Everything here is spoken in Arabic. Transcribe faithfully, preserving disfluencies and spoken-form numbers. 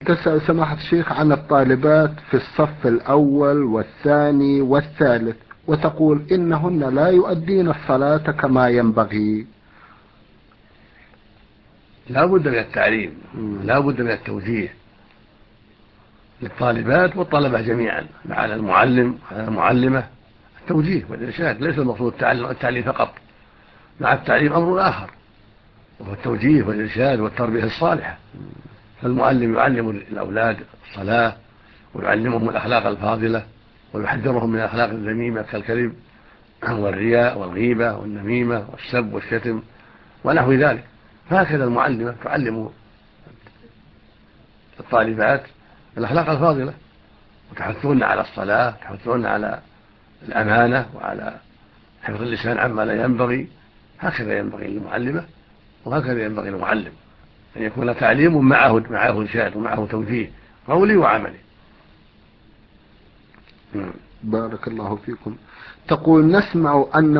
تسأل سماحة الشيخ عن الطالبات في الصف الأول والثاني والثالث، وتقول إنهن لا يؤدين الصلاة كما ينبغي. لا بد من التعليم، لا بد من التوجيه للطالبات والطلبة جميعا، على المعلم على المعلمة التوجيه والإرشاد. ليس المقصود التعليم فقط، مع التعليم أمر آخر وهو التوجيه والإرشاد والتربية الصالحة. فالمعلم يعلم الأولاد الصلاة ويعلمهم الأخلاق الفاضلة ويحذرهم من الأخلاق الذميمة كالكذب والرياء والغيبة والنميمة والسب والشتم ونحو ذلك. فهكذا المعلمة تعلم الطالبات الأخلاق الفاضلة وتحثون على الصلاة، تحثون على الأمانة وعلى حفظ اللسان عما لا ينبغي. هكذا ينبغي للمعلمة وهكذا ينبغي للمعلم، أن يكون تعليم معه معه إرشاد ومعه توجيه قولي وعملي. بارك الله فيكم. تقول نسمع أن